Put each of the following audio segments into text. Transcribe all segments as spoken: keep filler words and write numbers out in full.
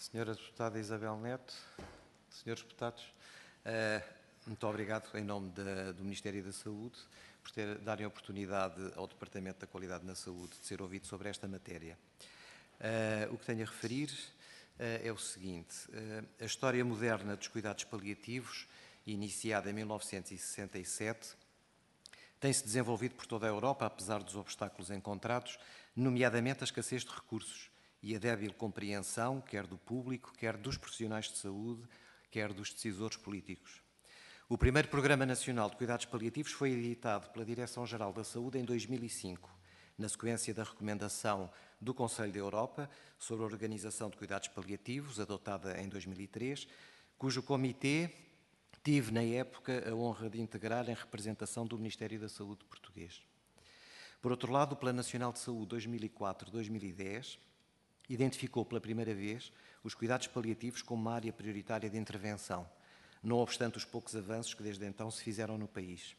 Senhora Deputada Isabel Neto, senhores deputados, uh, muito obrigado em nome da, do Ministério da Saúde por ter, darem a oportunidade ao Departamento da Qualidade na Saúde de ser ouvido sobre esta matéria. Uh, o que tenho a referir uh, é o seguinte: uh, a história moderna dos cuidados paliativos, iniciada em mil novecentos e sessenta e sete, tem-se desenvolvido por toda a Europa, apesar dos obstáculos encontrados, nomeadamente a escassez de recursos e a débil compreensão, quer do público, quer dos profissionais de saúde, quer dos decisores políticos. O primeiro Programa Nacional de Cuidados Paliativos foi editado pela Direção-Geral da Saúde em dois mil e cinco, na sequência da recomendação do Conselho da Europa sobre a Organização de Cuidados Paliativos, adotada em dois mil e três, cujo comitê tive, na época, a honra de integrar em representação do Ministério da Saúde português. Por outro lado, o Plano Nacional de Saúde dois mil e quatro a dois mil e dez identificou pela primeira vez os cuidados paliativos como uma área prioritária de intervenção, não obstante os poucos avanços que desde então se fizeram no país.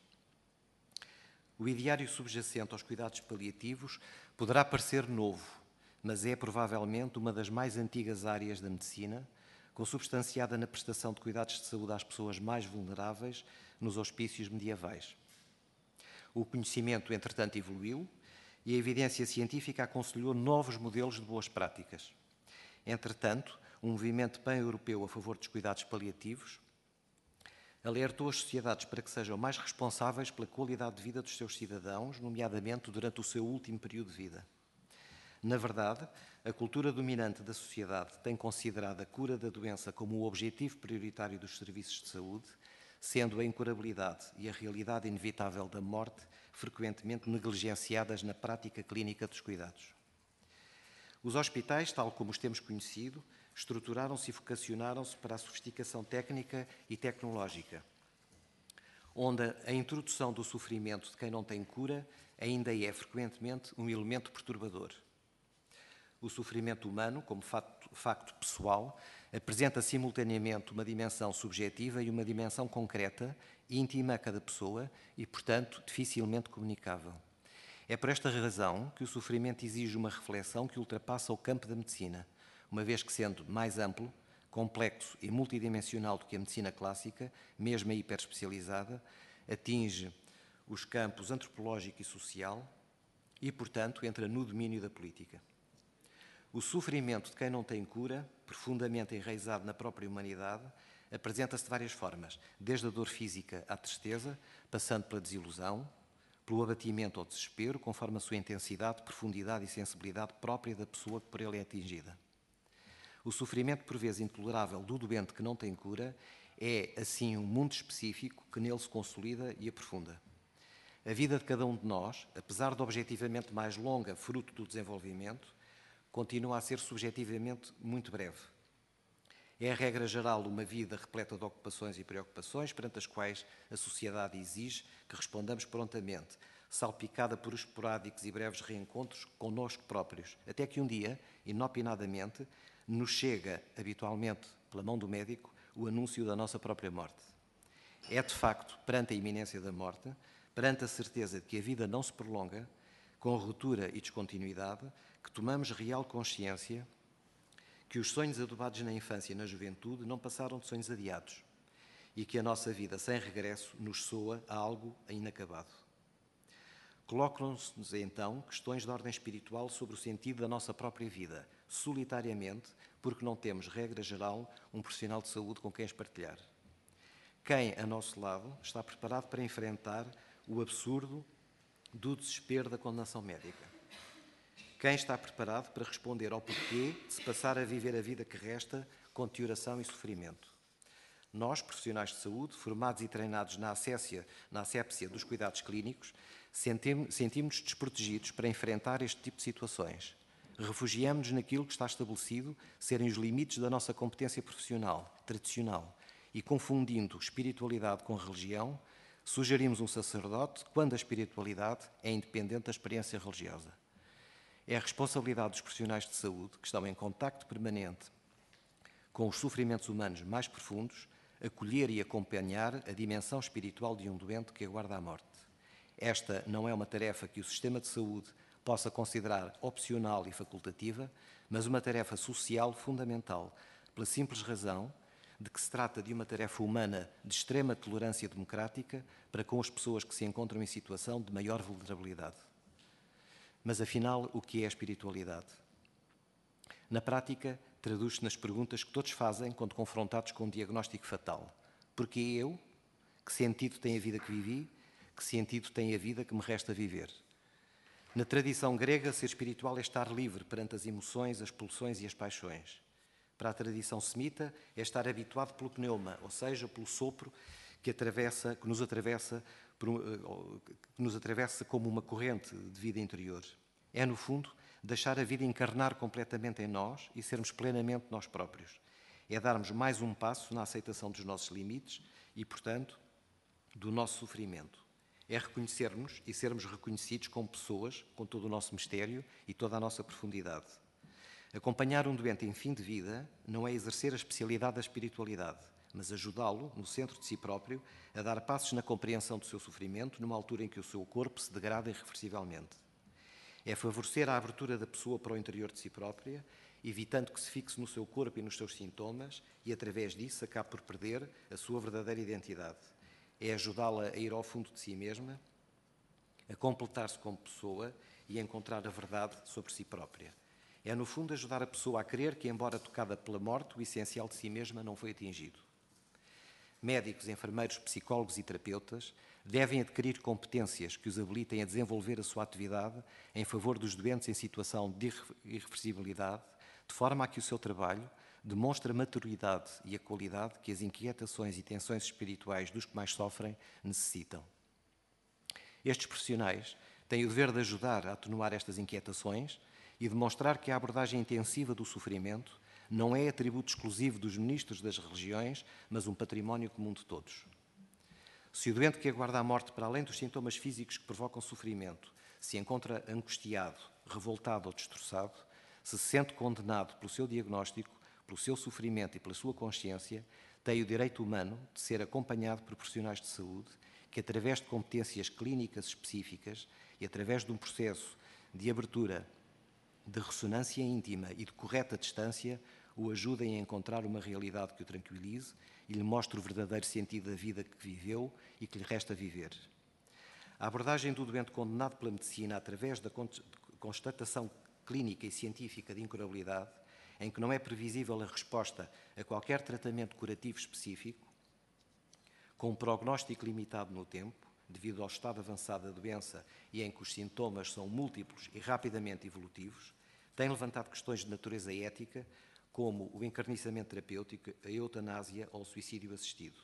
O ideário subjacente aos cuidados paliativos poderá parecer novo, mas é provavelmente uma das mais antigas áreas da medicina, consubstanciada na prestação de cuidados de saúde às pessoas mais vulneráveis nos hospícios medievais. O conhecimento, entretanto, evoluiu e a evidência científica aconselhou novos modelos de boas práticas. Entretanto, um movimento pan-europeu a favor dos cuidados paliativos alertou as sociedades para que sejam mais responsáveis pela qualidade de vida dos seus cidadãos, nomeadamente durante o seu último período de vida. Na verdade, a cultura dominante da sociedade tem considerado a cura da doença como o objetivo prioritário dos serviços de saúde, sendo a incurabilidade e a realidade inevitável da morte frequentemente negligenciadas na prática clínica dos cuidados. Os hospitais, tal como os temos conhecido, estruturaram-se e vocacionaram-se para a sofisticação técnica e tecnológica, onde a introdução do sofrimento de quem não tem cura ainda é frequentemente um elemento perturbador. O sofrimento humano, como facto, facto pessoal, apresenta simultaneamente uma dimensão subjetiva e uma dimensão concreta, íntima a cada pessoa e, portanto, dificilmente comunicável. É por esta razão que o sofrimento exige uma reflexão que ultrapassa o campo da medicina, uma vez que, sendo mais amplo, complexo e multidimensional do que a medicina clássica, mesmo a hiperespecializada, atinge os campos antropológico e social e, portanto, entra no domínio da política. O sofrimento de quem não tem cura, profundamente enraizado na própria humanidade, apresenta-se de várias formas, desde a dor física à tristeza, passando pela desilusão, pelo abatimento ou desespero, conforme a sua intensidade, profundidade e sensibilidade própria da pessoa que por ele é atingida. O sofrimento, por vezes intolerável, do doente que não tem cura, é, assim, um mundo específico que nele se consolida e aprofunda. A vida de cada um de nós, apesar de objetivamente mais longa, fruto do desenvolvimento, continua a ser subjetivamente muito breve. É a regra geral uma vida repleta de ocupações e preocupações, perante as quais a sociedade exige que respondamos prontamente, salpicada por esporádicos e breves reencontros connosco próprios, até que um dia, inopinadamente, nos chega, habitualmente pela mão do médico, o anúncio da nossa própria morte. É, de facto, perante a iminência da morte, perante a certeza de que a vida não se prolonga, com ruptura e descontinuidade, que tomamos real consciência que os sonhos adobados na infância e na juventude não passaram de sonhos adiados e que a nossa vida sem regresso nos soa a algo inacabado. Colocam-se, então, questões de ordem espiritual sobre o sentido da nossa própria vida, solitariamente, porque não temos, regra geral, um profissional de saúde com quem as partilhar. Quem, a nosso lado, está preparado para enfrentar o absurdo do desespero da condenação médica? Quem está preparado para responder ao porquê de se passar a viver a vida que resta com deterioração e sofrimento? Nós, profissionais de saúde, formados e treinados na asépsia, na asépsia dos cuidados clínicos, sentimos-nos desprotegidos para enfrentar este tipo de situações. Refugiamos-nos naquilo que está estabelecido serem os limites da nossa competência profissional, tradicional, e confundindo espiritualidade com religião, sugerimos um sacerdote quando a espiritualidade é independente da experiência religiosa. É a responsabilidade dos profissionais de saúde, que estão em contacto permanente com os sofrimentos humanos mais profundos, acolher e acompanhar a dimensão espiritual de um doente que aguarda a morte. Esta não é uma tarefa que o sistema de saúde possa considerar opcional e facultativa, mas uma tarefa social fundamental, pela simples razão de que se trata de uma tarefa humana de extrema tolerância democrática para com as pessoas que se encontram em situação de maior vulnerabilidade. Mas, afinal, o que é a espiritualidade? Na prática, traduz-se nas perguntas que todos fazem quando confrontados com um diagnóstico fatal. Porquê eu? Que sentido tem a vida que vivi? Que sentido tem a vida que me resta viver? Na tradição grega, ser espiritual é estar livre perante as emoções, as pulsões e as paixões. Para a tradição semita, é estar habituado pelo pneuma, ou seja, pelo sopro que, atravessa, que, nos atravessa, que nos atravessa como uma corrente de vida interior. É, no fundo, deixar a vida encarnar completamente em nós e sermos plenamente nós próprios. É darmos mais um passo na aceitação dos nossos limites e, portanto, do nosso sofrimento. É reconhecermos e sermos reconhecidos como pessoas, com todo o nosso mistério e toda a nossa profundidade. Acompanhar um doente em fim de vida não é exercer a especialidade da espiritualidade, mas ajudá-lo, no centro de si próprio, a dar passos na compreensão do seu sofrimento numa altura em que o seu corpo se degrada irreversivelmente. É favorecer a abertura da pessoa para o interior de si própria, evitando que se fixe no seu corpo e nos seus sintomas e, através disso, acabe por perder a sua verdadeira identidade. É ajudá-la a ir ao fundo de si mesma, a completar-se como pessoa e a encontrar a verdade sobre si própria. É, no fundo, ajudar a pessoa a crer que, embora tocada pela morte, o essencial de si mesma não foi atingido. Médicos, enfermeiros, psicólogos e terapeutas devem adquirir competências que os habilitem a desenvolver a sua atividade em favor dos doentes em situação de irreversibilidade, de forma a que o seu trabalho demonstre a maturidade e a qualidade que as inquietações e tensões espirituais dos que mais sofrem necessitam. Estes profissionais têm o dever de ajudar a atenuar estas inquietações e demonstrar que a abordagem intensiva do sofrimento não é atributo exclusivo dos ministros das religiões, mas um património comum de todos. Se o doente que aguarda a morte, para além dos sintomas físicos que provocam sofrimento, se encontra angustiado, revoltado ou destroçado, se se sente condenado pelo seu diagnóstico, pelo seu sofrimento e pela sua consciência, tem o direito humano de ser acompanhado por profissionais de saúde que, através de competências clínicas específicas e através de um processo de abertura, de ressonância íntima e de correta distância, o ajudem a encontrar uma realidade que o tranquilize e lhe mostre o verdadeiro sentido da vida que viveu e que lhe resta viver. A abordagem do doente condenado pela medicina através da constatação clínica e científica de incurabilidade, em que não é previsível a resposta a qualquer tratamento curativo específico, com um prognóstico limitado no tempo, devido ao estado avançado da doença e em que os sintomas são múltiplos e rapidamente evolutivos, tem levantado questões de natureza ética, como o encarniçamento terapêutico, a eutanásia ou o suicídio assistido.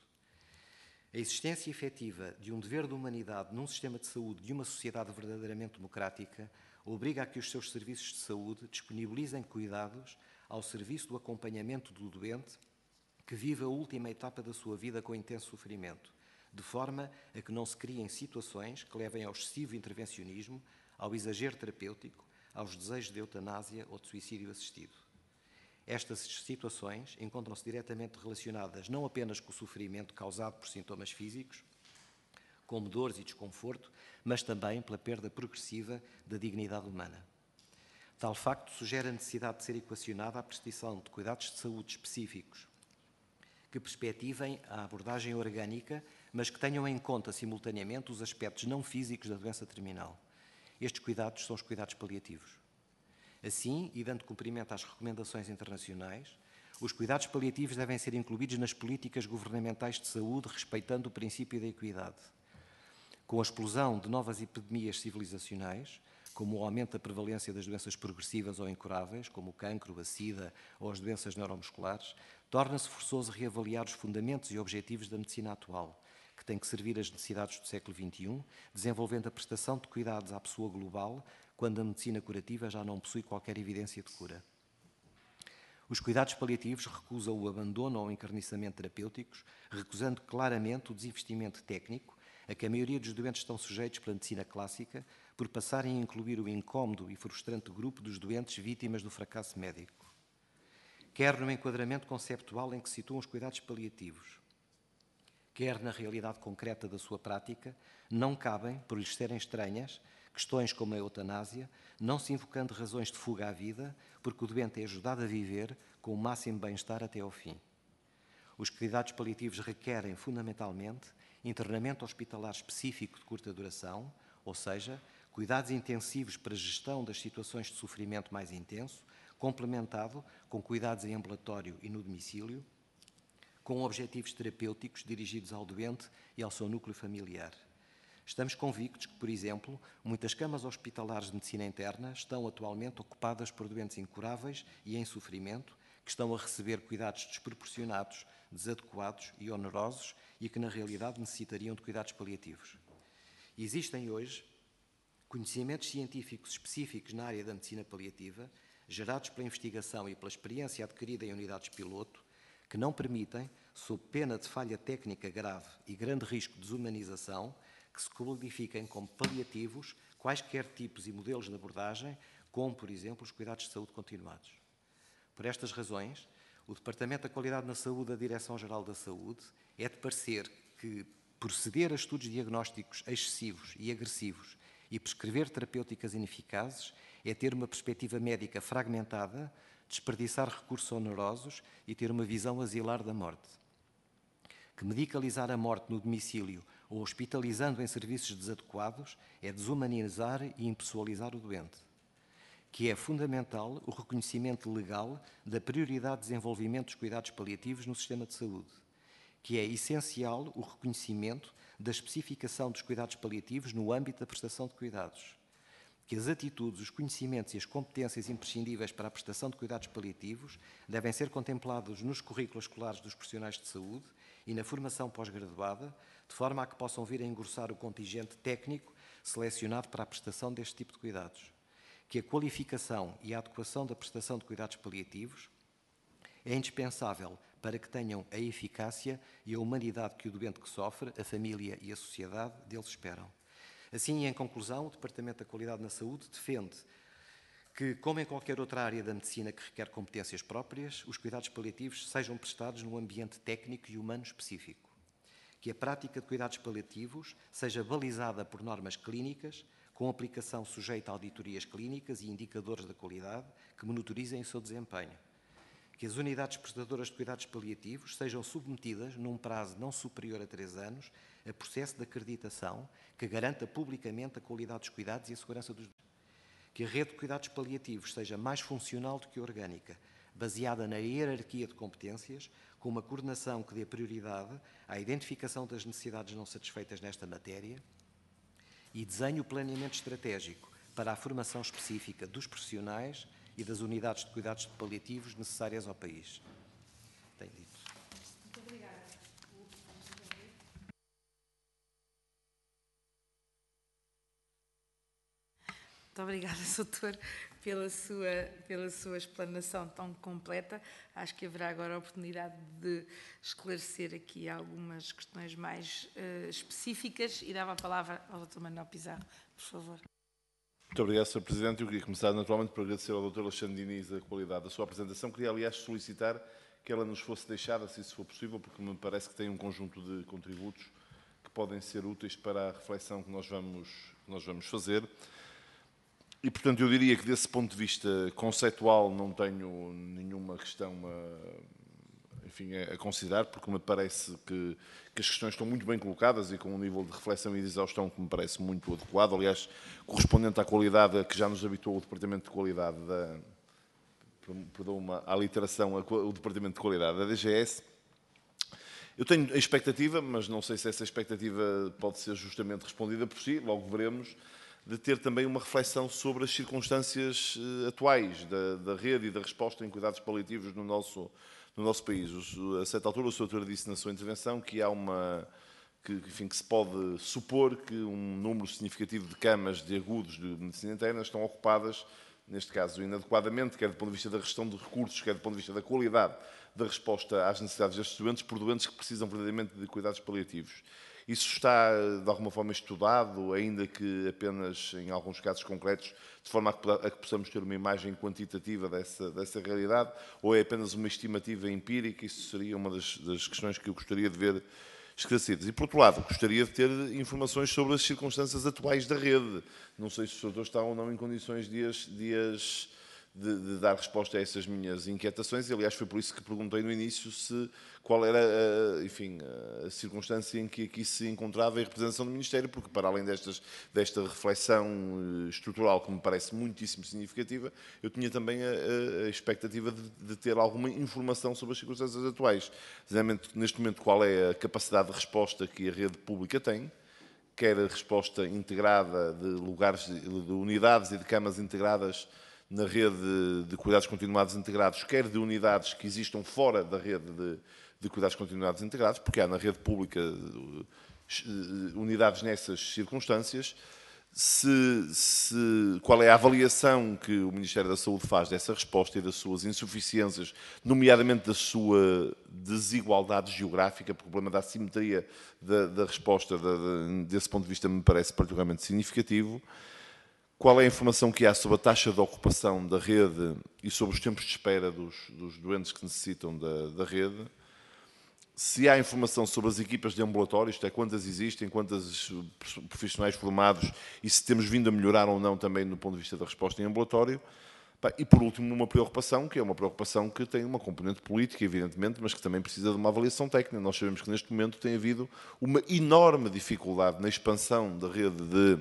A existência efetiva de um dever de humanidade num sistema de saúde de uma sociedade verdadeiramente democrática obriga a que os seus serviços de saúde disponibilizem cuidados ao serviço do acompanhamento do doente que vive a última etapa da sua vida com intenso sofrimento, de forma a que não se criem situações que levem ao excessivo intervencionismo, ao exagero terapêutico, aos desejos de eutanásia ou de suicídio assistido. Estas situações encontram-se diretamente relacionadas não apenas com o sofrimento causado por sintomas físicos, como dores e desconforto, mas também pela perda progressiva da dignidade humana. Tal facto sugere a necessidade de ser equacionada a prestação de cuidados de saúde específicos que perspectivem a abordagem orgânica, mas que tenham em conta simultaneamente os aspectos não físicos da doença terminal. Estes cuidados são os cuidados paliativos. Assim, e dando cumprimento às recomendações internacionais, os cuidados paliativos devem ser incluídos nas políticas governamentais de saúde, respeitando o princípio da equidade. Com a explosão de novas epidemias civilizacionais, como o aumento da prevalência das doenças progressivas ou incuráveis, como o cancro, a sida ou as doenças neuromusculares, torna-se forçoso reavaliar os fundamentos e objetivos da medicina atual, que tem que servir às necessidades do século vinte e um, desenvolvendo a prestação de cuidados à pessoa global, quando a medicina curativa já não possui qualquer evidência de cura. Os cuidados paliativos recusam o abandono ou encarniçamento terapêuticos, recusando claramente o desinvestimento técnico a que a maioria dos doentes estão sujeitos pela medicina clássica, por passarem a incluir o incómodo e frustrante grupo dos doentes vítimas do fracasso médico. Quer no enquadramento conceptual em que situam os cuidados paliativos, quer na realidade concreta da sua prática, não cabem, por lhes serem estranhas, questões como a eutanásia, não se invocando razões de fuga à vida, porque o doente é ajudado a viver com o máximo bem-estar até ao fim. Os cuidados paliativos requerem, fundamentalmente, internamento hospitalar específico de curta duração, ou seja, cuidados intensivos para gestão das situações de sofrimento mais intenso, complementado com cuidados em ambulatório e no domicílio, com objetivos terapêuticos dirigidos ao doente e ao seu núcleo familiar. Estamos convictos que, por exemplo, muitas camas hospitalares de medicina interna estão atualmente ocupadas por doentes incuráveis e em sofrimento, que estão a receber cuidados desproporcionados, desadequados e onerosos e que, na realidade, necessitariam de cuidados paliativos. Existem hoje conhecimentos científicos específicos na área da medicina paliativa, gerados pela investigação e pela experiência adquirida em unidades piloto, que não permitem, sob pena de falha técnica grave e grande risco de desumanização, que se qualifiquem como paliativos quaisquer tipos e modelos de abordagem, como, por exemplo, os cuidados de saúde continuados. Por estas razões, o Departamento da Qualidade na Saúde da Direção-Geral da Saúde é de parecer que proceder a estudos diagnósticos excessivos e agressivos e prescrever terapêuticas ineficazes é ter uma perspectiva médica fragmentada, desperdiçar recursos onerosos e ter uma visão asilar da morte. Que medicalizar a morte no domicílio ou hospitalizando em serviços desadequados é desumanizar e impessoalizar o doente. Que é fundamental o reconhecimento legal da prioridade de desenvolvimento dos cuidados paliativos no sistema de saúde. Que é essencial o reconhecimento da especificação dos cuidados paliativos no âmbito da prestação de cuidados. Que as atitudes, os conhecimentos e as competências imprescindíveis para a prestação de cuidados paliativos devem ser contemplados nos currículos escolares dos profissionais de saúde e na formação pós-graduada, de forma a que possam vir a engrossar o contingente técnico selecionado para a prestação deste tipo de cuidados. Que a qualificação e a adequação da prestação de cuidados paliativos é indispensável para que tenham a eficácia e a humanidade que o doente que sofre, a família e a sociedade deles esperam. Assim, em conclusão, o Departamento da Qualidade na Saúde defende que, como em qualquer outra área da medicina que requer competências próprias, os cuidados paliativos sejam prestados num ambiente técnico e humano específico. Que a prática de cuidados paliativos seja balizada por normas clínicas, com aplicação sujeita a auditorias clínicas e indicadores da qualidade que monitorizem o seu desempenho. Que as unidades prestadoras de cuidados paliativos sejam submetidas, num prazo não superior a três anos, a processo de acreditação que garanta publicamente a qualidade dos cuidados e a segurança dos doentes. Que a rede de cuidados paliativos seja mais funcional do que orgânica, baseada na hierarquia de competências, com uma coordenação que dê prioridade à identificação das necessidades não satisfeitas nesta matéria e desenhe o planeamento estratégico para a formação específica dos profissionais e das unidades de cuidados paliativos necessárias ao país. Tenho dito. Muito obrigada. Muito obrigada, doutor, pela sua, pela sua explanação tão completa. Acho que haverá agora a oportunidade de esclarecer aqui algumas questões mais uh, específicas e dava a palavra ao doutor Manuel Pizarro, por favor. Muito obrigado, senhor Presidente. Eu queria começar naturalmente por agradecer ao doutor Alexandre Diniz a qualidade da sua apresentação. Queria, aliás, solicitar que ela nos fosse deixada, se isso for possível, porque me parece que tem um conjunto de contributos que podem ser úteis para a reflexão que nós vamos, que nós vamos fazer. E, portanto, eu diria que, desse ponto de vista conceitual, não tenho nenhuma questão a, enfim, a considerar, porque me parece que, que as questões estão muito bem colocadas e com um nível de reflexão e de exaustão que me parece muito adequado, aliás, correspondente à qualidade a que já nos habituou o Departamento de Qualidade da... Perdão-me a literação, o Departamento de Qualidade da D G S. Eu tenho a expectativa, mas não sei se essa expectativa pode ser justamente respondida por si, logo veremos, de ter também uma reflexão sobre as circunstâncias uh, atuais da, da rede e da resposta em cuidados paliativos no nosso, no nosso país. A certa altura, o senhor doutor disse na sua intervenção que há uma... Que, enfim, que se pode supor que um número significativo de camas de agudos de medicina interna estão ocupadas, neste caso inadequadamente, quer do ponto de vista da gestão de recursos, quer do ponto de vista da qualidade da resposta às necessidades destes doentes, por doentes que precisam verdadeiramente de cuidados paliativos. Isso está, de alguma forma, estudado, ainda que apenas em alguns casos concretos, de forma a que possamos ter uma imagem quantitativa dessa, dessa realidade, ou é apenas uma estimativa empírica? Isso seria uma das, das questões que eu gostaria de ver esclarecidas. E, por outro lado, gostaria de ter informações sobre as circunstâncias atuais da rede. Não sei se o doutor está ou não em condições de as, de as De, de dar resposta a essas minhas inquietações, e aliás foi por isso que perguntei no início se, qual era a, enfim, a circunstância em que aqui se encontrava a representação do Ministério, porque para além destas, desta reflexão estrutural que me parece muitíssimo significativa, eu tinha também a, a expectativa de, de ter alguma informação sobre as circunstâncias atuais. Exatamente, neste momento, qual é a capacidade de resposta que a rede pública tem, quer a resposta integrada de lugares, de unidades e de camas integradas na rede de cuidados continuados integrados, quer de unidades que existam fora da rede de, de cuidados continuados integrados, porque há na rede pública unidades nessas circunstâncias, se, se, qual é a avaliação que o Ministério da Saúde faz dessa resposta e das suas insuficiências, nomeadamente da sua desigualdade geográfica, porque o problema da assimetria da, da resposta, da, da, desse ponto de vista, me parece particularmente significativo. Qual é a informação que há sobre a taxa de ocupação da rede e sobre os tempos de espera dos, dos doentes que necessitam da, da rede? Se há informação sobre as equipas de ambulatório, isto é, quantas existem, quantos profissionais formados e se temos vindo a melhorar ou não também no ponto de vista da resposta em ambulatório. E, por último, uma preocupação, que é uma preocupação que tem uma componente política, evidentemente, mas que também precisa de uma avaliação técnica. Nós sabemos que, neste momento, tem havido uma enorme dificuldade na expansão da rede de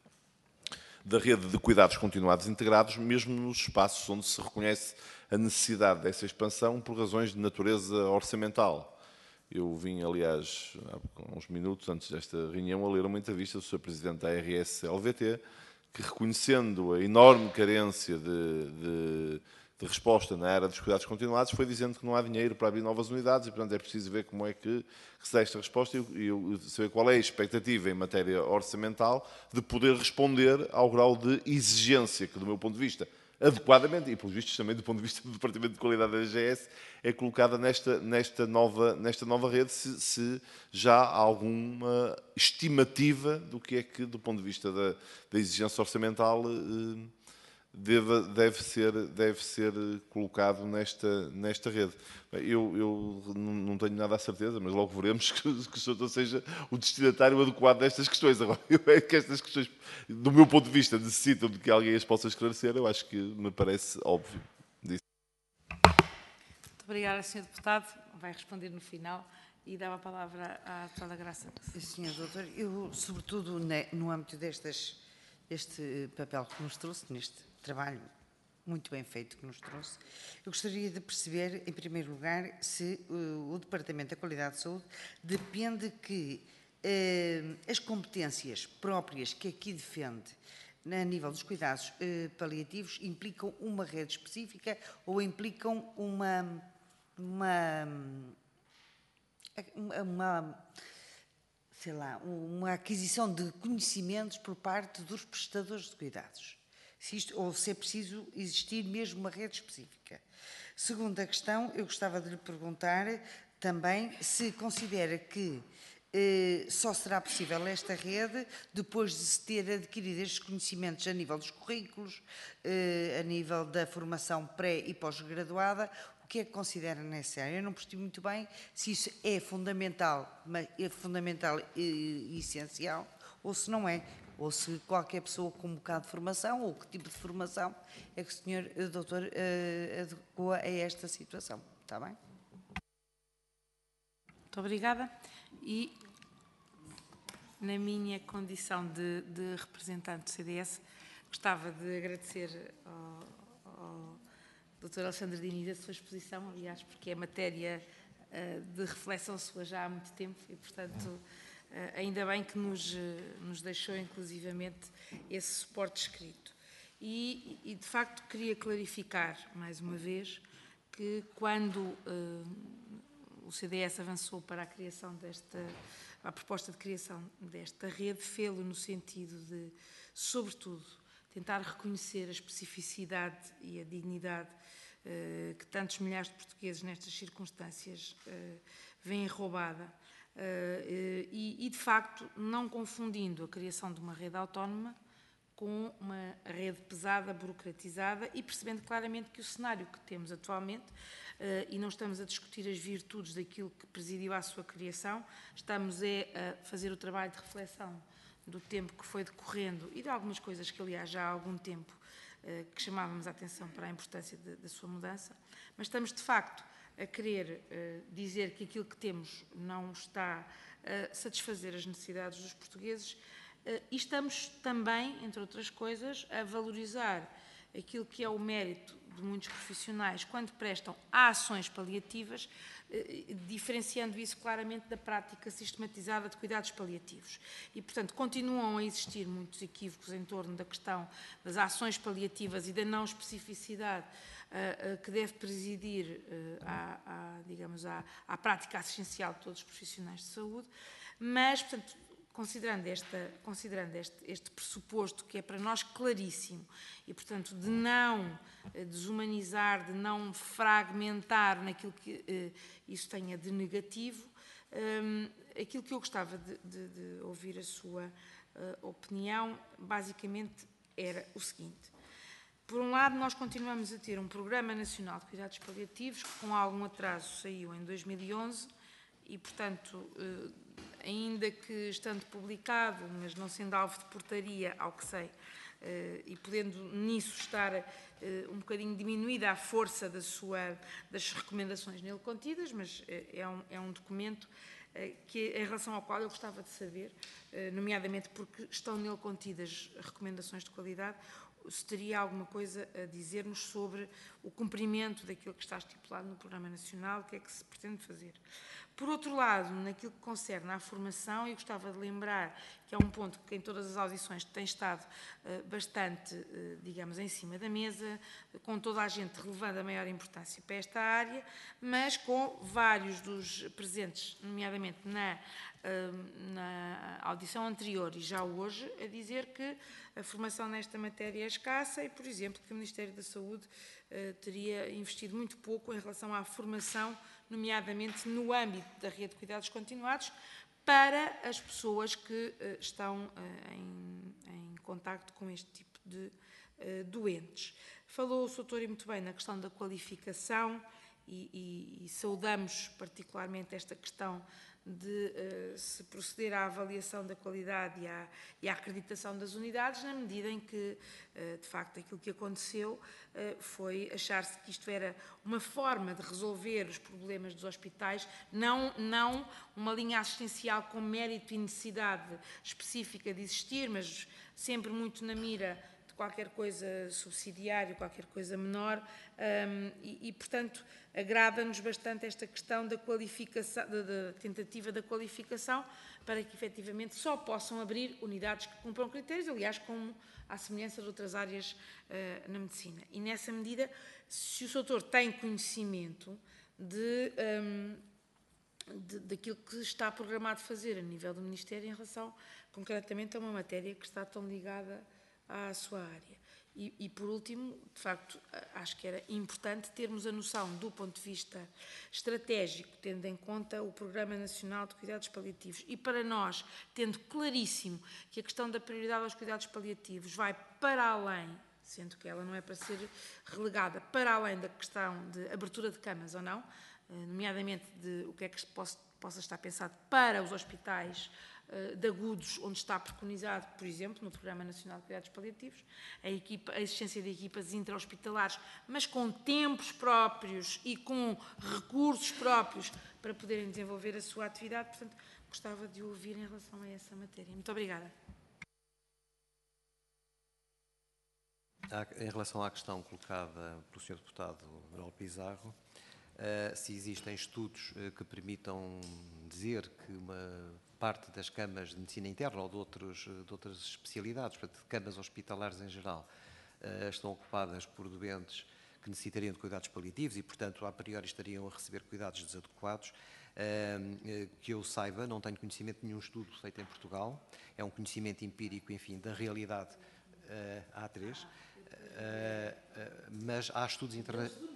da rede de cuidados continuados integrados, mesmo nos espaços onde se reconhece a necessidade dessa expansão por razões de natureza orçamental. Eu vim, aliás, há uns minutos antes desta reunião, a ler uma entrevista do senhor Presidente da A R S L V T, que, reconhecendo a enorme carência de, de, de resposta na área dos cuidados continuados, foi dizendo que não há dinheiro para abrir novas unidades e, portanto, é preciso ver como é que se dá esta resposta e eu, saber qual é a expectativa em matéria orçamental de poder responder ao grau de exigência que, do meu ponto de vista, adequadamente, e pelos vistos também do ponto de vista do Departamento de Qualidade da A G S, é colocada nesta, nesta, nova, nesta nova rede, se, se já há alguma estimativa do que é que, do ponto de vista da, da exigência orçamental, eh, deve, deve, ser, deve ser colocado nesta, nesta rede. Eu, eu não tenho nada a certeza, mas logo veremos que, que o senhor seja o destinatário adequado destas questões. Agora, eu é que estas questões, do meu ponto de vista, necessitam de que alguém as possa esclarecer, eu acho que me parece óbvio disso. Muito obrigada, senhor Deputado. Vai responder no final e dá a palavra à deputada Graça. senhor Doutor, eu, sobretudo no âmbito destas, deste papel que nos trouxe, neste trabalho muito bem feito que nos trouxe, eu gostaria de perceber, em primeiro lugar, se uh, o Departamento da Qualidade de Saúde depende que uh, as competências próprias que aqui defende a nível dos cuidados uh, paliativos implicam uma rede específica ou implicam uma, uma, uma, uma sei lá, uma aquisição de conhecimentos por parte dos prestadores de cuidados. Se isto, ou se é preciso existir mesmo uma rede específica. Segunda questão, eu gostava de lhe perguntar também se considera que eh, só será possível esta rede depois de se ter adquirido estes conhecimentos a nível dos currículos, eh, a nível da formação pré e pós-graduada. O que é que considera nessa área? Eu não percebi muito bem se isso é fundamental, mas é fundamental e, e essencial, ou se não é. Ou se qualquer pessoa com um bocado de formação, ou que tipo de formação é que o senhor doutor uh, adequa a esta situação. Está bem? Muito obrigada. E, na minha condição de, de representante do C D S, gostava de agradecer ao, ao doutor Alexandre Diniz a sua exposição, aliás, porque é matéria uh, de reflexão sua já há muito tempo e, portanto, Uh, ainda bem que nos, uh, nos deixou, inclusivamente, esse suporte escrito. E, e, de facto, queria clarificar, mais uma vez, que quando uh, o C D S avançou para a criação desta, a proposta de criação desta rede, fê-lo no sentido de, sobretudo, tentar reconhecer a especificidade e a dignidade uh, que tantos milhares de portugueses, nestas circunstâncias, uh, vêm roubada. Uh, e, e, de facto, não confundindo a criação de uma rede autónoma com uma rede pesada, burocratizada e percebendo claramente que o cenário que temos atualmente, uh, e não estamos a discutir as virtudes daquilo que presidiu à sua criação, estamos é, a fazer o trabalho de reflexão do tempo que foi decorrendo e de algumas coisas que, aliás, já há algum tempo uh, que chamávamos a atenção para a importância de, da sua mudança, mas estamos, de facto, a querer uh, dizer que aquilo que temos não está a satisfazer as necessidades dos portugueses. E estamos também, entre outras coisas, a valorizar aquilo que é o mérito de muitos profissionais quando prestam ações paliativas, diferenciando isso claramente da prática sistematizada de cuidados paliativos. E, portanto, continuam a existir muitos equívocos em torno da questão das ações paliativas e da não especificidade que deve presidir à, à, digamos, à, à prática assistencial de todos os profissionais de saúde, mas, portanto, considerando, esta, considerando este, este pressuposto que é para nós claríssimo e, portanto, de não desumanizar, de não fragmentar naquilo que eh, isso tenha de negativo, eh, aquilo que eu gostava de, de, de ouvir a sua eh, opinião, basicamente, era o seguinte. Por um lado, nós continuamos a ter um Programa Nacional de Cuidados Paliativos, que com algum atraso saiu em dois mil e onze e, portanto, eh, ainda que estando publicado, mas não sendo alvo de portaria, ao que sei, e podendo nisso estar um bocadinho diminuída a força da sua, das recomendações nele contidas, mas é um, é um documento que, em relação ao qual eu gostava de saber, nomeadamente porque estão nele contidas recomendações de qualidade, se teria alguma coisa a dizer-nos sobre o cumprimento daquilo que está estipulado no Programa Nacional, o que é que se pretende fazer. Por outro lado, naquilo que concerne à formação, eu gostava de lembrar que é um ponto que em todas as audições tem estado uh, bastante, uh, digamos, em cima da mesa, com toda a gente relevando a maior importância para esta área, mas com vários dos presentes, nomeadamente na, uh, na audição anterior e já hoje, a dizer que a formação nesta matéria é escassa e, por exemplo, que o Ministério da Saúde uh, teria investido muito pouco em relação à formação, nomeadamente no âmbito da rede de cuidados continuados, para as pessoas que uh, estão uh, em, em contacto com este tipo de uh, doentes. Falou o doutor e muito bem na questão da qualificação e, e, e saudamos particularmente esta questão de uh, se proceder à avaliação da qualidade e à, e à acreditação das unidades, na medida em que, uh, de facto, aquilo que aconteceu uh, foi achar-se que isto era uma forma de resolver os problemas dos hospitais, não, não uma linha assistencial com mérito e necessidade específica de existir, mas sempre muito na mira de qualquer coisa subsidiária, qualquer coisa menor, um, e, e, portanto, agrada-nos bastante esta questão da qualificação, da, da tentativa da qualificação, para que, efetivamente, só possam abrir unidades que cumpram critérios, aliás, como à semelhança de outras áreas uh, na medicina. E, nessa medida, se o doutor tem conhecimento de, um, de, daquilo que está programado fazer a nível do Ministério em relação, concretamente, a uma matéria que está tão ligada à sua área. E, e, por último, de facto, acho que era importante termos a noção do ponto de vista estratégico, tendo em conta o Programa Nacional de Cuidados Paliativos. E para nós, tendo claríssimo que a questão da prioridade aos cuidados paliativos vai para além, sendo que ela não é para ser relegada, para além da questão de abertura de camas ou não, nomeadamente de o que é que possa, possa estar pensado para os hospitais de agudos, onde está preconizado, por exemplo, no Programa Nacional de Cuidados Paliativos, a, equipa, a existência de equipas intra-hospitalares, mas com tempos próprios e com recursos próprios para poderem desenvolver a sua atividade. Portanto, gostava de ouvir em relação a essa matéria. Muito obrigada. Em relação à questão colocada pelo senhor deputado Manuel Pizarro, Uh, se existem estudos uh, que permitam dizer que uma parte das camas de medicina interna ou de, outros, de outras especialidades, portanto, de camas hospitalares em geral, uh, estão ocupadas por doentes que necessitariam de cuidados paliativos e, portanto, a priori estariam a receber cuidados desadequados, uh, que eu saiba, não tenho conhecimento de nenhum estudo feito em Portugal, é um conhecimento empírico, enfim, da realidade uh, A três, uh, uh, mas há estudos internacionais.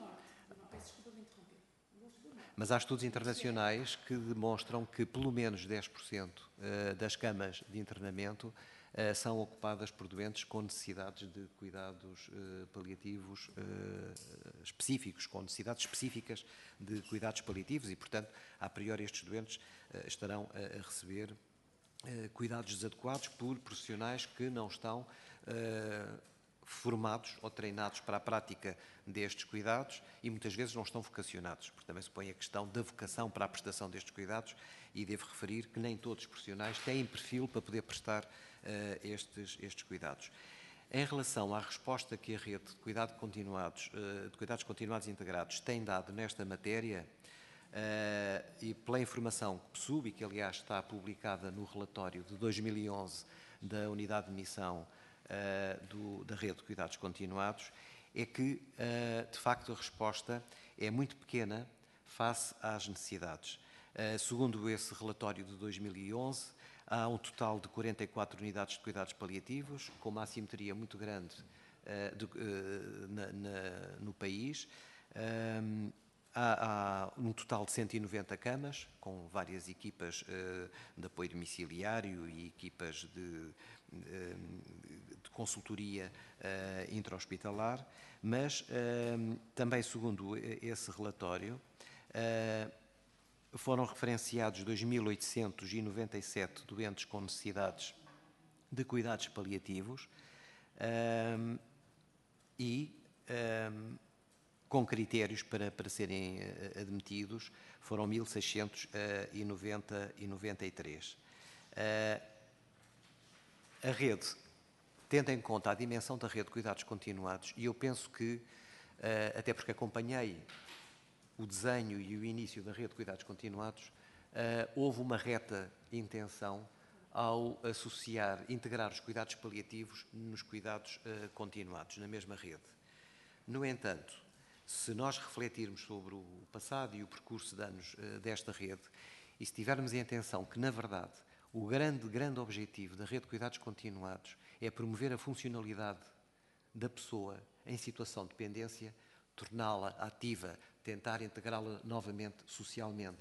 Mas há estudos internacionais que demonstram que pelo menos dez por cento das camas de internamento uh, são ocupadas por doentes com necessidades de cuidados uh, paliativos uh, específicos, com necessidades específicas de cuidados paliativos e, portanto, a priori estes doentes uh, estarão a, a receber uh, cuidados desadequados por profissionais que não estão uh, formados ou treinados para a prática destes cuidados e muitas vezes não estão vocacionados, porque também se põe a questão da vocação para a prestação destes cuidados e devo referir que nem todos os profissionais têm perfil para poder prestar uh, estes, estes cuidados. Em relação à resposta que a rede de, cuidado continuados, uh, de cuidados continuados integrados tem dado nesta matéria, uh, e pela informação que possuo e que aliás está publicada no relatório de dois mil e onze da Unidade de Missão Uh, do, da rede de cuidados continuados, é que, uh, de facto, a resposta é muito pequena face às necessidades. Uh, segundo esse relatório de dois mil e onze, há um total de quarenta e quatro unidades de cuidados paliativos, com uma assimetria muito grande uh, de, uh, na, na, no país. Um, há, há um total de cento e noventa camas, com várias equipas uh, de apoio domiciliário e equipas de de consultoria uh, intra-hospitalar, mas uh, também, segundo esse relatório, uh, foram referenciados dois mil oitocentos e noventa e sete doentes com necessidades de cuidados paliativos uh, e uh, com critérios para, para serem uh, admitidos foram mil seiscentos e noventa e três. Uh, A rede, tendo em conta a dimensão da rede de cuidados continuados, e eu penso que, até porque acompanhei o desenho e o início da rede de cuidados continuados, houve uma reta intenção ao associar, integrar os cuidados paliativos nos cuidados continuados, na mesma rede. No entanto, se nós refletirmos sobre o passado e o percurso de anos desta rede, e se tivermos em atenção que, na verdade, o grande, grande objetivo da rede de cuidados continuados é promover a funcionalidade da pessoa em situação de dependência, torná-la ativa, tentar integrá-la novamente socialmente.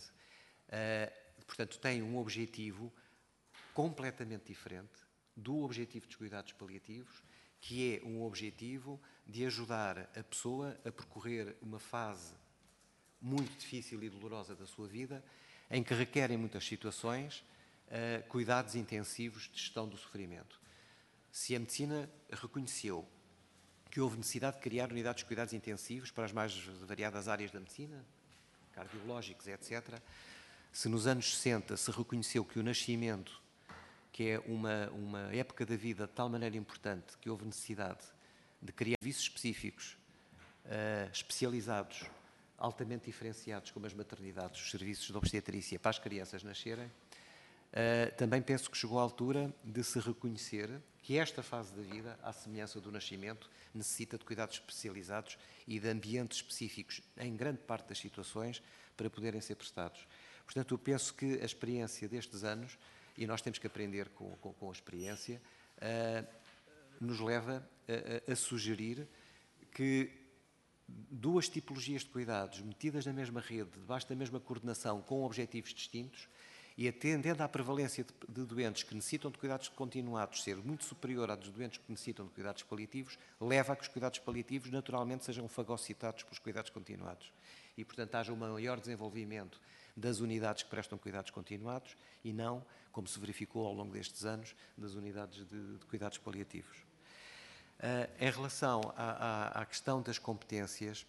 Uh, portanto, tem um objetivo completamente diferente do objetivo dos cuidados paliativos, que é um objetivo de ajudar a pessoa a percorrer uma fase muito difícil e dolorosa da sua vida, em que requerem muitas situações Uh, cuidados intensivos de gestão do sofrimento. Se a medicina reconheceu que houve necessidade de criar unidades de cuidados intensivos para as mais variadas áreas da medicina, cardiológicos, etcétera, se nos anos sessenta se reconheceu que o nascimento, que é uma, uma época da vida de tal maneira importante que houve necessidade de criar serviços específicos, uh, especializados, altamente diferenciados, como as maternidades, os serviços de obstetrícia para as crianças nascerem, Uh, também penso que chegou a altura de se reconhecer que esta fase da vida, à semelhança do nascimento, necessita de cuidados especializados e de ambientes específicos, em grande parte das situações, para poderem ser prestados. Portanto, eu penso que a experiência destes anos, e nós temos que aprender com, com, com a experiência, uh, nos leva a, a, a sugerir que duas tipologias de cuidados metidas na mesma rede, debaixo da mesma coordenação, com objetivos distintos, e atendendo à prevalência de, de doentes que necessitam de cuidados continuados ser muito superior à dos doentes que necessitam de cuidados paliativos, leva a que os cuidados paliativos naturalmente sejam fagocitados pelos cuidados continuados. E, portanto, haja um maior desenvolvimento das unidades que prestam cuidados continuados e não, como se verificou ao longo destes anos, das unidades de, de cuidados paliativos. Uh, em relação à, à, à questão das competências,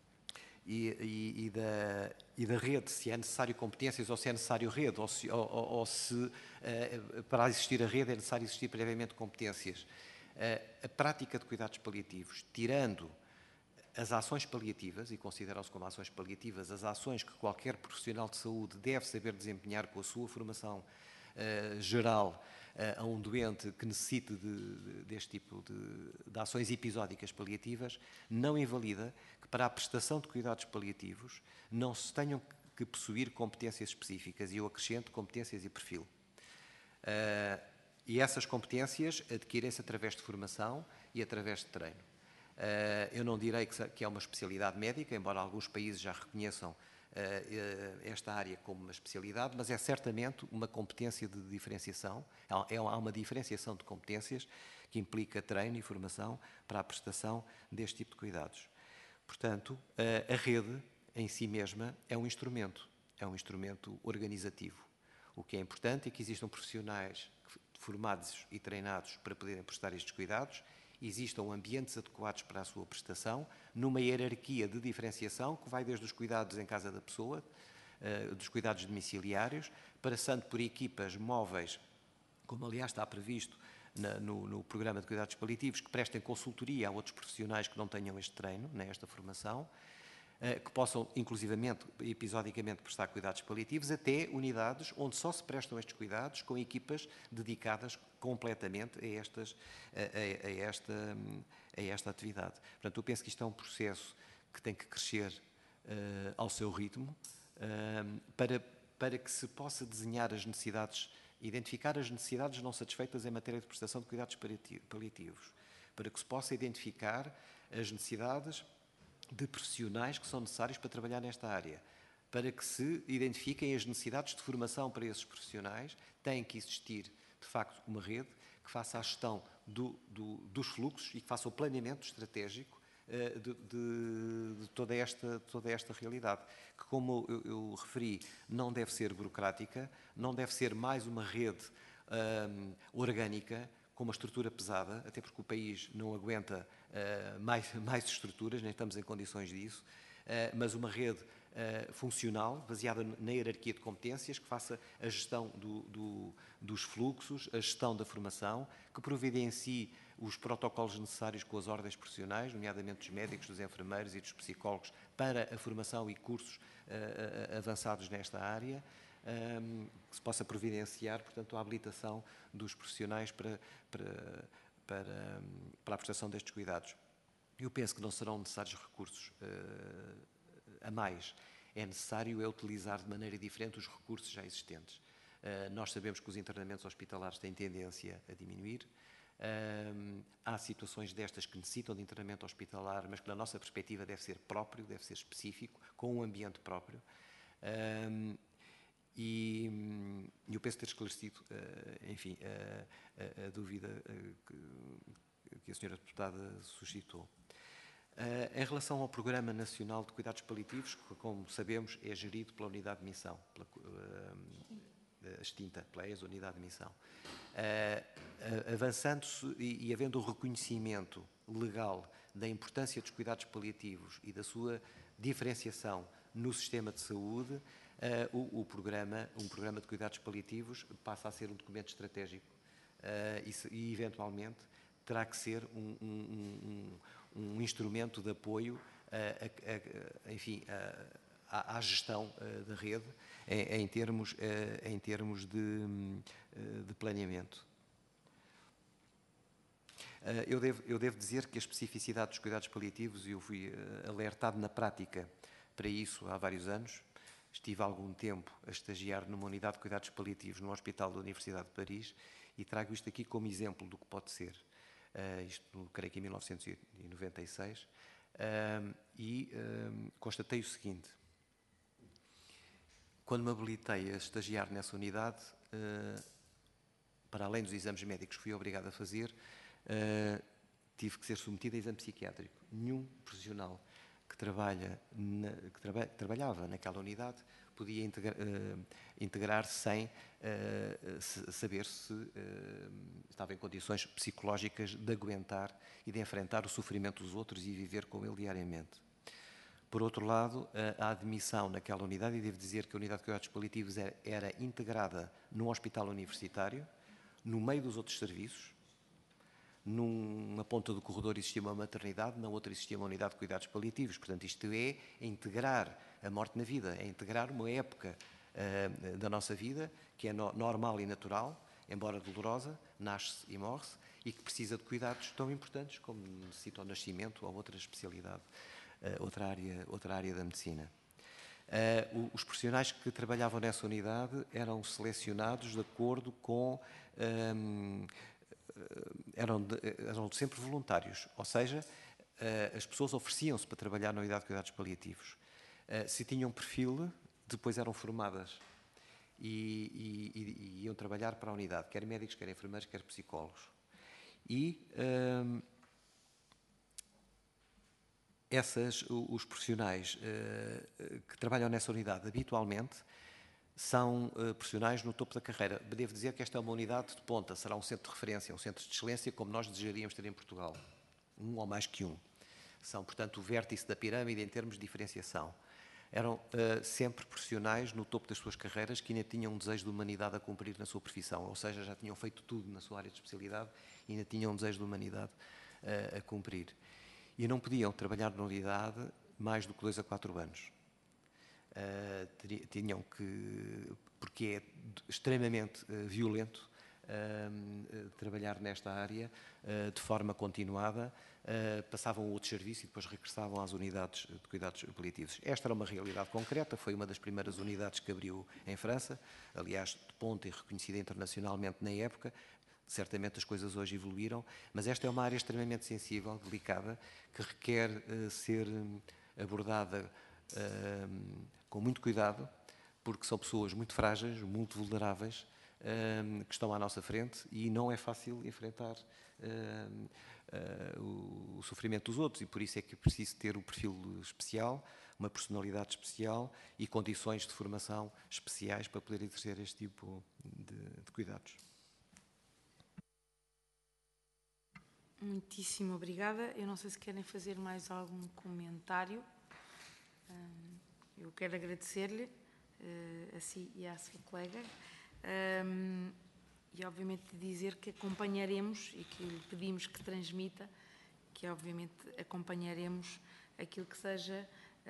E, e, e, da, e da rede, se é necessário competências ou se é necessário rede, ou se, ou, ou se uh, para existir a rede é necessário existir previamente competências. Uh, a prática de cuidados paliativos, tirando as ações paliativas, e consideram-se como ações paliativas as ações que qualquer profissional de saúde deve saber desempenhar com a sua formação uh, geral uh, a um doente que necessite de, de, deste tipo de, de ações episódicas paliativas, não invalida que para a prestação de cuidados paliativos não se tenham que possuir competências específicas, e eu acrescento competências e perfil. Uh, e essas competências adquirem-se através de formação e através de treino. Uh, eu não direi que, que é uma especialidade médica, embora alguns países já reconheçam esta área como uma especialidade, mas é certamente uma competência de diferenciação, há uma diferenciação de competências que implica treino e formação para a prestação deste tipo de cuidados. Portanto, a rede em si mesma é um instrumento, é um instrumento organizativo. O que é importante é que existam profissionais formados e treinados para poderem prestar estes cuidados, existam ambientes adequados para a sua prestação, numa hierarquia de diferenciação que vai desde os cuidados em casa da pessoa, dos cuidados domiciliários, passando por equipas móveis, como aliás está previsto na, no, no programa de cuidados paliativos, que prestem consultoria a outros profissionais que não tenham este treino, nem esta formação, que possam, inclusivamente, episodicamente, prestar cuidados paliativos, até unidades onde só se prestam estes cuidados com equipas dedicadas completamente a, estas, a, a, a, esta, a esta atividade. Portanto, eu penso que isto é um processo que tem que crescer uh, ao seu ritmo, uh, para, para que se possa desenhar as necessidades, identificar as necessidades não satisfeitas em matéria de prestação de cuidados paliativos, para que se possa identificar as necessidades de profissionais que são necessários para trabalhar nesta área. Para que se identifiquem as necessidades de formação para esses profissionais, tem que existir, de facto, uma rede que faça a gestão do, do, dos fluxos e que faça o planeamento estratégico uh, de, de, de toda, esta, toda esta realidade. Que, como eu, eu referi, não deve ser burocrática, não deve ser mais uma rede um, orgânica, com uma estrutura pesada, até porque o país não aguenta uh, mais, mais estruturas, nem estamos em condições disso, uh, mas uma rede uh, funcional, baseada na hierarquia de competências, que faça a gestão do, do, dos fluxos, a gestão da formação, que providencie os protocolos necessários com as ordens profissionais, nomeadamente dos médicos, dos enfermeiros e dos psicólogos, para a formação e cursos uh, avançados nesta área, Um, que se possa providenciar, portanto, a habilitação dos profissionais para, para, para, para a prestação destes cuidados. Eu penso que não serão necessários recursos uh, a mais. É necessário é utilizar de maneira diferente os recursos já existentes. Uh, nós sabemos que os internamentos hospitalares têm tendência a diminuir. Uh, há situações destas que necessitam de internamento hospitalar, mas que, na nossa perspectiva, deve ser próprio, deve ser específico, com um ambiente próprio. Uh, E eu penso ter esclarecido, enfim, a, a, a dúvida que, que a senhora deputada suscitou. Em relação ao Programa Nacional de Cuidados Paliativos, que, como sabemos, é gerido pela Unidade de Missão, pela, extinta, pela ex-Unidade de Missão. Avançando-se e, e havendo o reconhecimento legal da importância dos cuidados paliativos e da sua diferenciação no sistema de saúde, Uh, o, o programa, um programa de cuidados paliativos passa a ser um documento estratégico uh, e, se, e, eventualmente, terá que ser um, um, um, um instrumento de apoio, uh, a, a, enfim, à, à gestão uh, da rede em, em termos, uh, em termos de, uh, de planeamento. Uh, eu, devo, eu devo dizer que a especificidade dos cuidados paliativos, eu fui uh, alertado na prática para isso há vários anos. Estive há algum tempo a estagiar numa unidade de cuidados paliativos no Hospital da Universidade de Paris e trago isto aqui como exemplo do que pode ser. Uh, isto, creio que em mil novecentos e noventa e seis, uh, e uh, constatei o seguinte. Quando me habilitei a estagiar nessa unidade, uh, para além dos exames médicos que fui obrigado a fazer, uh, tive que ser submetido a exame psiquiátrico. Nenhum profissional que, trabalha na, que traba, trabalhava naquela unidade podia integra, uh, integrar sem uh, se, saber se uh, estava em condições psicológicas de aguentar e de enfrentar o sofrimento dos outros e viver com ele diariamente. Por outro lado, a admissão naquela unidade, e devo dizer que a unidade de cuidados paliativos era, era integrada num hospital universitário, no meio dos outros serviços. Numa ponta do corredor existia uma maternidade, na outra existia uma unidade de cuidados paliativos. Portanto, isto é integrar a morte na vida, é integrar uma época uh, da nossa vida que é no, normal e natural, embora dolorosa, nasce e morre-se, e que precisa de cuidados tão importantes como necessita o nascimento ou outra especialidade, uh, outra área, outra área da medicina. Uh, os profissionais que trabalhavam nessa unidade eram selecionados de acordo com... Um, Eram, de, eram sempre voluntários, ou seja, as pessoas ofereciam-se para trabalhar na unidade de cuidados paliativos. Uh, se tinham perfil, depois eram formadas e, e, e, e iam trabalhar para a unidade, quer médicos, quer enfermeiros, quer psicólogos. E um, essas, os profissionais uh, que trabalham nessa unidade habitualmente são uh, profissionais no topo da carreira. Devo dizer que esta é uma unidade de ponta, será um centro de referência, um centro de excelência, como nós desejaríamos ter em Portugal. Um ou mais que um. São, portanto, o vértice da pirâmide em termos de diferenciação. Eram uh, sempre profissionais no topo das suas carreiras que ainda tinham um desejo de humanidade a cumprir na sua profissão, ou seja, já tinham feito tudo na sua área de especialidade e ainda tinham um desejo de humanidade uh, a cumprir. E não podiam trabalhar na unidade mais do que dois a quatro anos. Uh, tinham que, porque é extremamente uh, violento uh, uh, trabalhar nesta área uh, de forma continuada, uh, passavam a outro serviço e depois regressavam às unidades de cuidados paliativos. Esta era uma realidade concreta, foi uma das primeiras unidades que abriu em França, aliás, de ponta e reconhecida internacionalmente na época. Certamente as coisas hoje evoluíram, mas esta é uma área extremamente sensível, delicada, que requer uh, ser abordada uh, com muito cuidado, porque são pessoas muito frágeis, muito vulneráveis, uh, que estão à nossa frente e não é fácil enfrentar uh, uh, o, o sofrimento dos outros, e por isso é que é preciso ter um perfil especial, uma personalidade especial e condições de formação especiais para poder exercer este tipo de, de cuidados. Muitíssimo obrigada. Eu não sei se querem fazer mais algum comentário. Eu quero agradecer-lhe, a si e à sua colega, e obviamente dizer que acompanharemos e que lhe pedimos que transmita, que obviamente acompanharemos aquilo que seja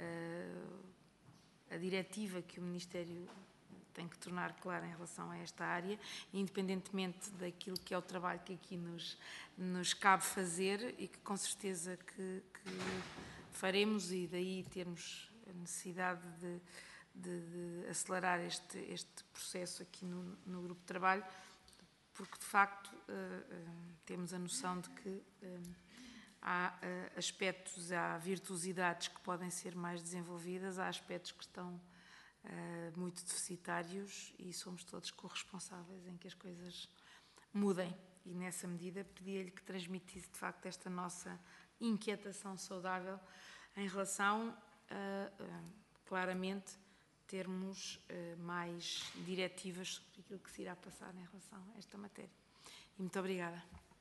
a diretiva que o Ministério tem que tornar clara em relação a esta área, independentemente daquilo que é o trabalho que aqui nos, nos cabe fazer e que com certeza que, que faremos, e daí termos a necessidade de, de, de acelerar este, este processo aqui no, no grupo de trabalho, porque de facto uh, uh, temos a noção de que uh, há uh, aspectos, há virtuosidades que podem ser mais desenvolvidas, há aspectos que estão Uh, muito deficitários e somos todos corresponsáveis em que as coisas mudem, e nessa medida pedia-lhe que transmitisse de facto esta nossa inquietação saudável em relação a, uh, claramente, termos uh, mais diretivas sobre aquilo que se irá passar em relação a esta matéria. E muito obrigada.